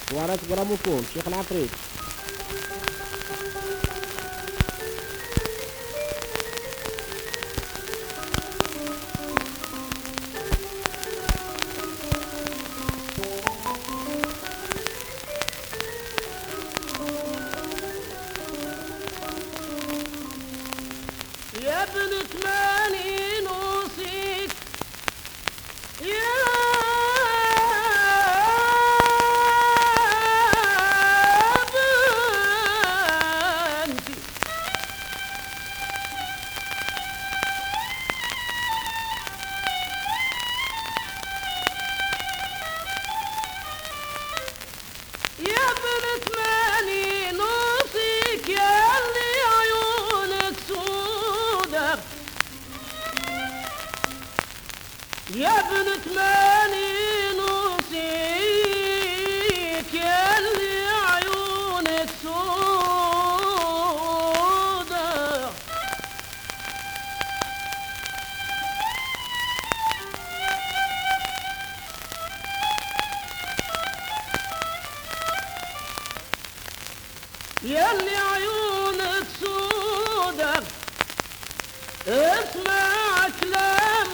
ورات جراموفون شيخ العفريت. يا ابن ثمانين وصيك يا بنتي يا ابن ثمانين وصيك يا اللي عيونك سودة يا ابن ثمانين وصيك يا اللي عيونك سودة يا اللي عيونك سودة اسمع كلام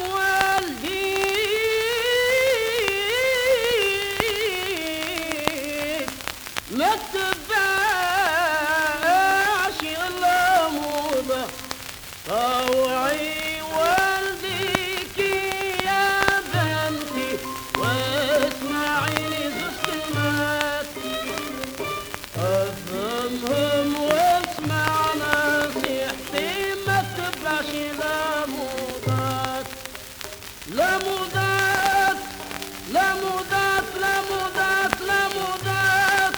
والديك ما تتبعش الأموضة طوعي والديك يا بنتي واسمعي لي زوج كلمات افهمهم واسمع نصيحتي ما تتبعش لموضات لموضات لموضات لموضات لموضات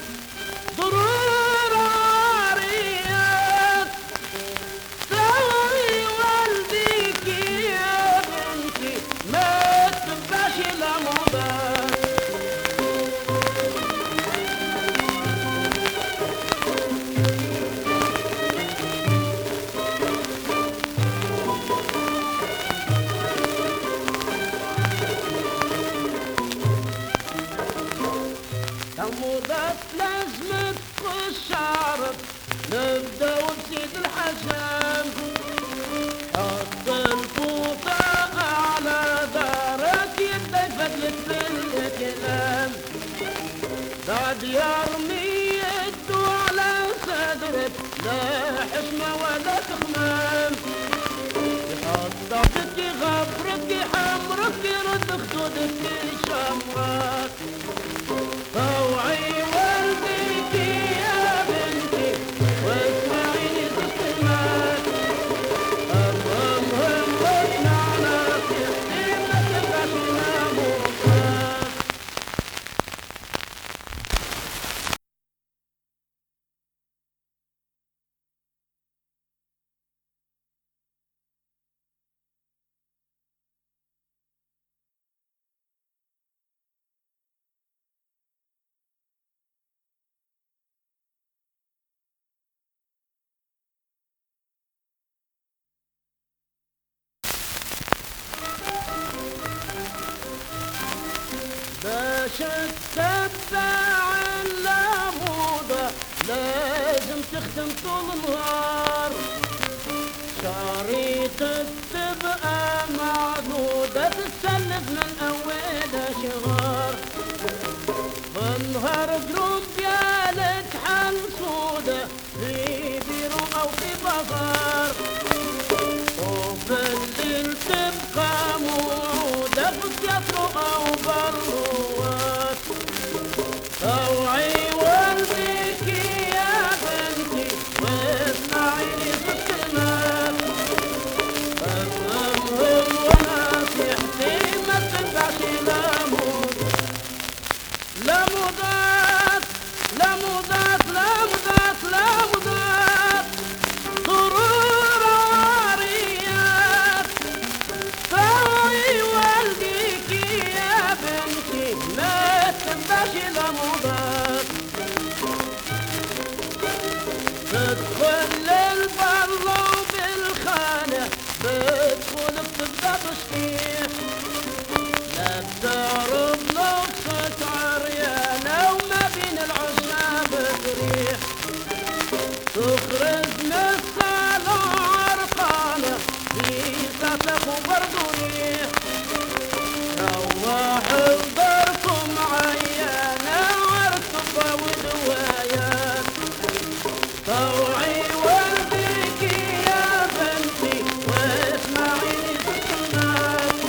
ضرور عاريات سوي والديك يا بنتي ما تتبعش لموضات الموضات لازم تخش عرض نبدا وبسيد الحسن حط الفوطة على دارك يبدا يفدلك بالكلام بعد يرمي يده على صدرك لا حشمة ولا تخمام يحطك يغبرك يحمرك يرد خدودك شمرك طوعي والديك يا بنتي واسمعيني تسلمات افهمهم واسمع نصيحتي ما تبقاش لموضات باش تتبع الموضة لازم تخدم طول النهار شريطك تبقى معدودة تتسلف من أولها شغار بالنهار جروب ديالك حل سودة في بيرو أو في بازار وبالليل تبقى موعودة في التياترو أو بروات طوعي والديك يا بنتي واسمعيني زوج كلمات افهمهم ونصيحتي ما تنفعش لموضات لموضات لموضات لموضات ضرور عاريات طوعي والديك يا بنتي ما تنفعش لموضات تدخل البلة وبالخانة بتدخل بتبدا تشطيح لا تعرض نقصة عريانة وما طلعت لاخو بردوني روح اخبركم عيانا عرتبة ودوايات طوعي والديك يا بنتي واسمعيني بالسمات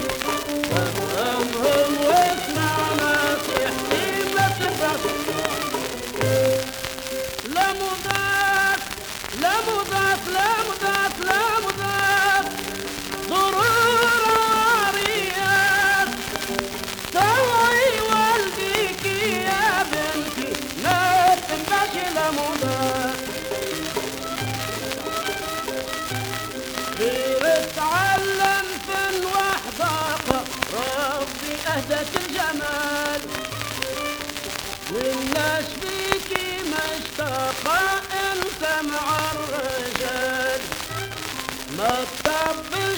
فافهمهم واسمع نصيحتي ما تفهم لا مضاف لا مضاف لا مضاف لا مضاف ضرور عاريات طوعي والديك يا بنتي لا تنبغي لا مضاف غير اتعلم فن وحداقة ربي اهدت الجمال والناس فيكي مشتاقة انت مع الرجال ما تطبل